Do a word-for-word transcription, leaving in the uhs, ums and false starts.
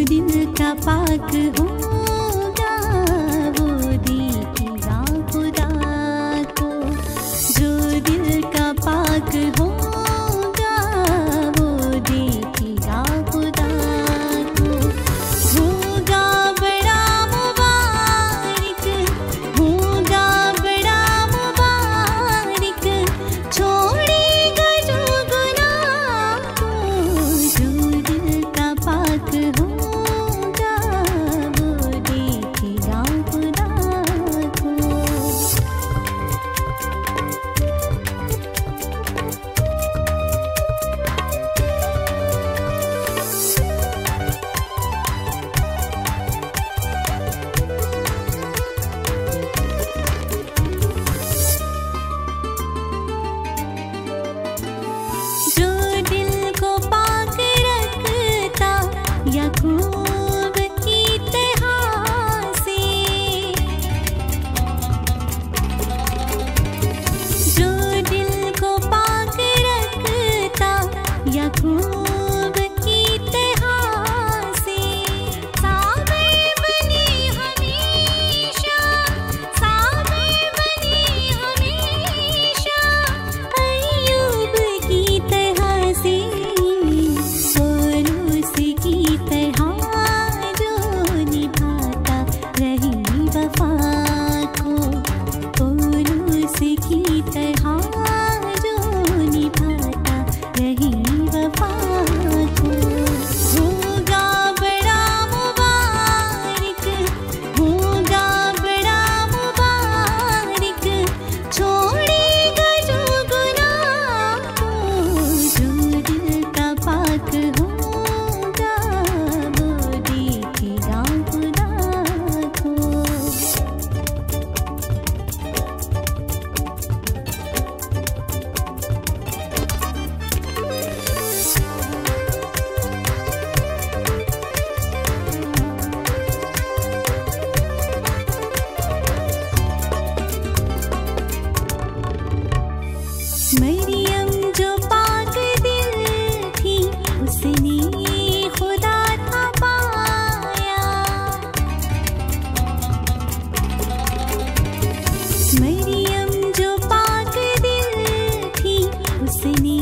दिल का पाक होगा वो देखेगा खुदा को। जो दिल का पाक होगा वो देखेगा खुदा को। होगा बड़ा मुबारक, होगा बड़ा मुबारक, छोड़ेगा जो गुनाह को। जो दिल का पाक होगा वो देखेगा खुदा को। जो दिल को पाक रखता याकूब की तरह से, जो दिल को पाक रखता याकूब की तरह से, साबिर बने हमेशा, साबिर बने हमेशा अय्यूब की तरह से। पौलुस की तरह जो निभाता रही वफा को। पौलुस की तरह जो निभाता रही वफा को। होगा बड़ा मुबारक, होगा बड़ा मुबारक, छोड़ेगा जो गुनाह को। जो दिल का पाक होगा वो देखेगा खुदा को। मरियम जो पाक दिल थी उसने खुदा था पाया। मरियम जो पाक दिल थी उसने